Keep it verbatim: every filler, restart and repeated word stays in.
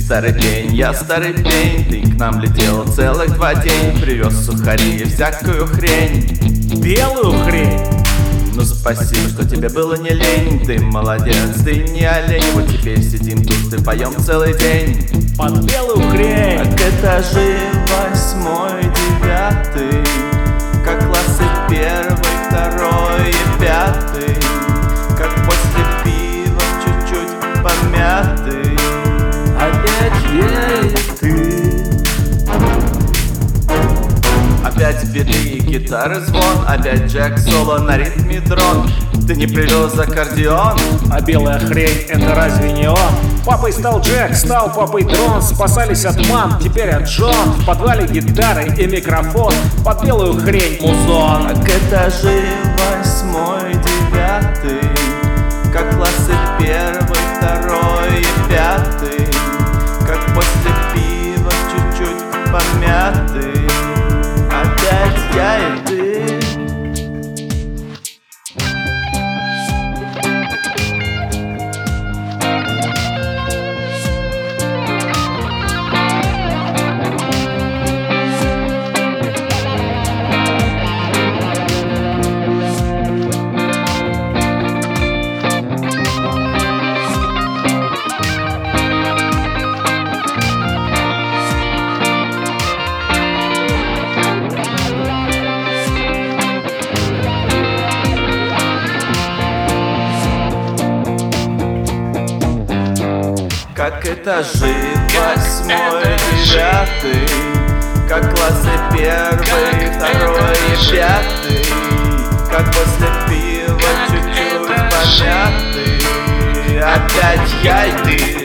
старый пень, я старый пень. Ты к нам летел целых два день, привез сухари и всякую хрень. Белую хрень? Ну спасибо, что тебе было не лень. Ты молодец, ты не олень. Вот теперь сидим тут и поем целый день под белую хрень. Как этажи восьмой, девятый, как классы первый, второй и пятый, как после пива чуть-чуть помятый. Опять я и ты. Опять биты и гитары звон, опять Джек соло на ритме дрон. Ты не привез аккордеон? А белая хрень — это разве не он? Папой стал Джек, стал папой дрон. Спасались от мам, теперь от Джон. В подвале гитары и микрофон, под белую хрень музон. Как этажи восьмой, девятый, как классы первый, второй и пятый, как после пива чуть-чуть помятый. Опять я и ты. Как этажи восьмой, девятый, как классы первый, второй и пятый, как после пива чуть-чуть помятый. Опять я и ты.